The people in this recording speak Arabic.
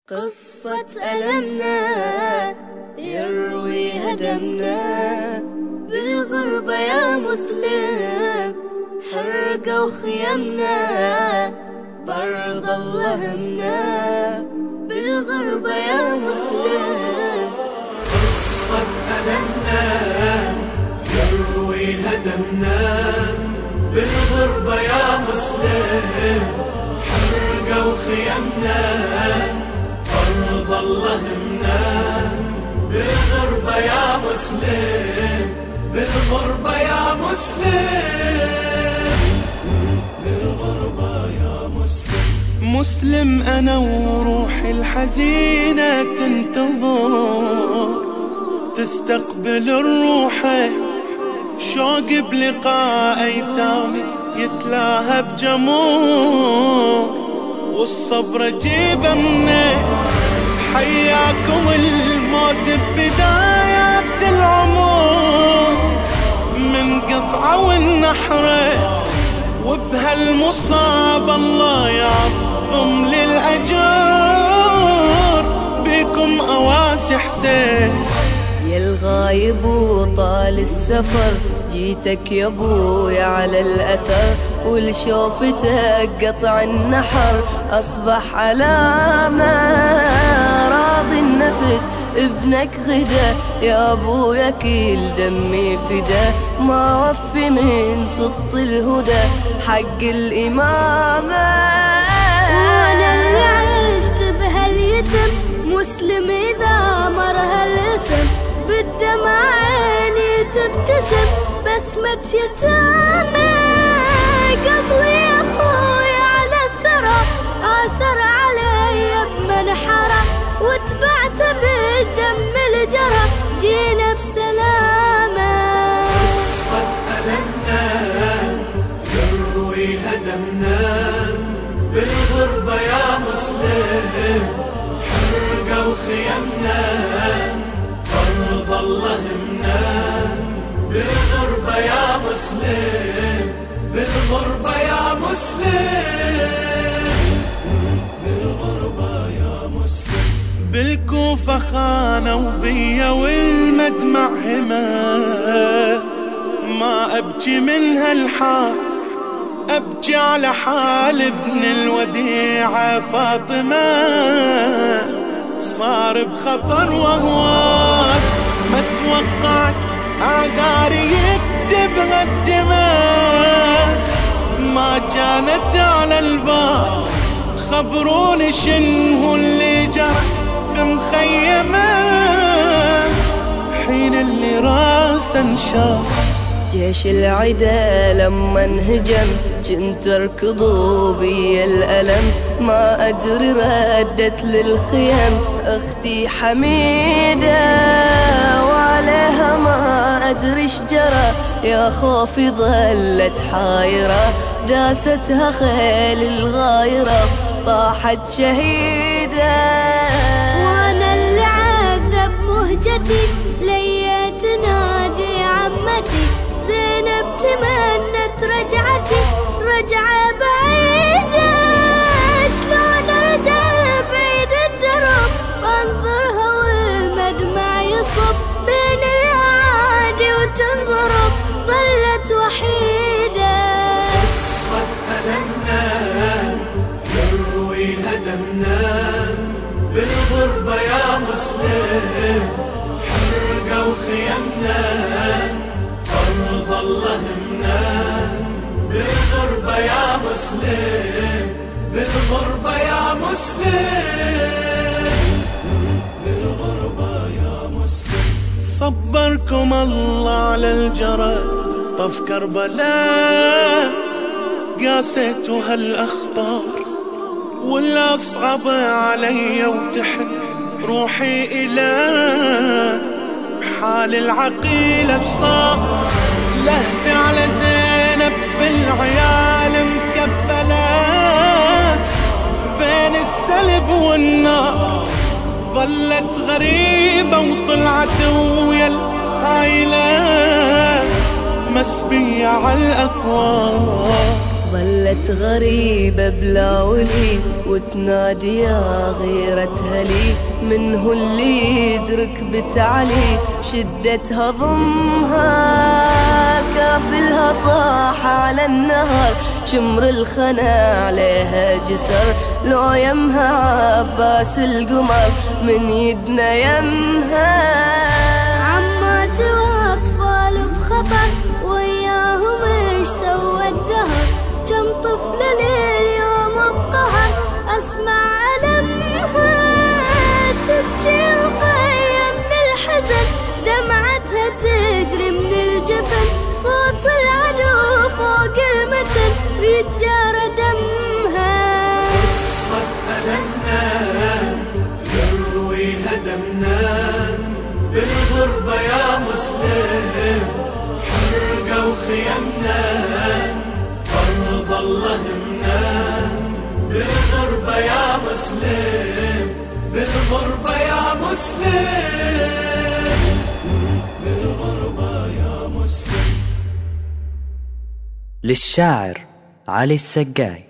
قصة ألمنا يروي هدمنا بالغربة يا مسلم، حرقوا خيمنا برض الله همنا بالغربة يا مسلم. قصة ألمنا يروي هدمنا بالغربة يا مسلم، حرقوا خيمنا برض الله همنا بالغربة يا مسلم، بالغربة يا مسلم، بالغربة يا مسلم. مسلم أنا وروحي الحزينة تنتظر تستقبل الروح، شوق بلقاء أيتامي يتلاهى بجمور، والصبر جيبه منه حياكم الموت ببدايات العمر، من قطعة والنحرة وبهالمصاب الله يعظم للأجر، بكم أواسي حسين يا الغايب وطال السفر، جيتك يا ابويا على الأثر، ولشوفتك قطع النحر أصبح علامة، راضي النفس ابنك غدا يا ابويا كل دمي فدا، ما وفي من سط الهدى حق الإمامة. وانا اللي عشت بهاليتم مسلم إذا مرها الاسم، بالدمع عيني تبتسم بسمة يتامى، قبلي يا أخوي على الثرى آثر علي بمنحرة، واتبعته بالدم الجرى جينا بسلامة. قصة ألمنا يروي هدمنا بالغربة يا مسلم، حرقوا خيمنا برض الله همنا بالغربة يا مسلم، بالغربة يا مسلم، بالغربة يا مسلم. بالكوفة خانوا بيا والمدمع هما، ما أبكي من هالحال أبكي على حال ابن الوديعة فاطمة، صار بخطر وهوان ما توقعت أعذاري يكتبها الدماء، ما كانت على البال خبروني شنو اللي جرى بمخيمة، حين اللي راسه انشاف جيش العدا لما انهجم جنت اركضوا بي الألم، ما أدري ردت للخيم أختي حميدة، وعليها ما أدري ايش جرى يا خوفي ظلت حايرة، داستها خيل الغايرة طاحت شهيدة. وانا اللي عذب مهجتي ليا تنادي عمتي زينب تمنت رجعتي رجعة بعيدة، شلون ارجع بعيد الدرب وانظرها والمدمع يصب بين الاعادي وتنضرب ظلت وحيدة. قصة ألمنا يروي هدمنا بالغربة يا مسلم، حرقوا خيمنا برض الله همنا بالغربة يا مسلم، بالغربة يا مسلم، بالغربة يا مسلم. صبركم الله على الجرى طف كربلاء، قاسيتوا هالأخطار والأصعب علي وتحن روحي إلى بحال العقيلة فصار لهفي على زينب بالعيال مكفلة، بين السلب والنار ظلت غريبة وطلعت ويا العائلة مسبية على الأكوان، ظلت غريبة بلا ولي وتنادي يا غيرتها لي، منه اللي يدرك بتعلي شدتها ضمها، كافلها طاح على النهر شمر الخنا عليها جسر، لو يمها عباس القمر من يدنا يمها. عمات واطفال بخطر وياهم ايش سوى الدهر، كم طفل لليوم بقهر اسمع ألمها، تبكي القية من الحزن دمعتها تجري من الجفن، صوت العدو فوق المتن بيتجارى دمها. قصة ألمنا يرويها دمنا بالغربة يا مسلم، حرقوا خيمنا فرض الله همنا، بالغربة يا مسلم، بالغربة يا مسلم، بالغربة يا مسلم. للشاعر علي السقاي.